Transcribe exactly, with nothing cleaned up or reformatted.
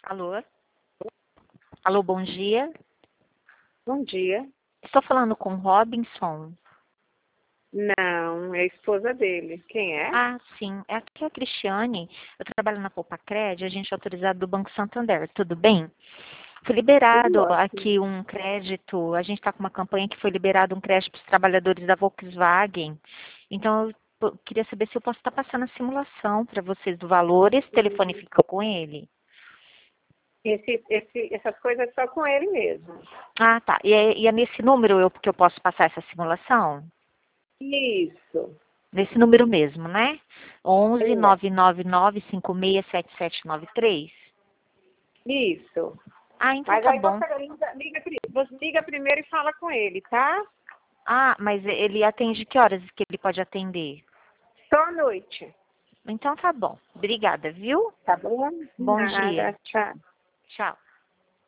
Alô? Alô, bom dia. Bom dia. Estou falando com o Robinson. Não, é a esposa dele. Quem é? Ah, sim. É aqui a Cristiane. Eu trabalho na Poupa-Cred, agente autorizado do Banco Santander. Tudo bem? Foi Tudo liberado aqui ótimo. um crédito. A gente está com uma campanha que foi liberado um crédito para os trabalhadores da Volkswagen. Então, eu p- queria saber se eu posso estar passando a simulação para vocês do valor. Esse telefone fica com ele? Esse, esse, essas coisas só com ele mesmo. Ah, tá. E é, e é nesse número eu, que eu posso passar essa simulação? Isso. Nesse número mesmo, né? onze É. nove nove nove cinco seis sete sete nove três. Isso. Ah, então Mas tá aí bom. você liga, liga, pri- você liga primeiro e fala com ele, tá? Ah, mas ele atende que horas que ele pode atender? Só à noite. Então tá bom. Obrigada, viu? Tá bom? Bom Nada. dia. Tchau. Tchau.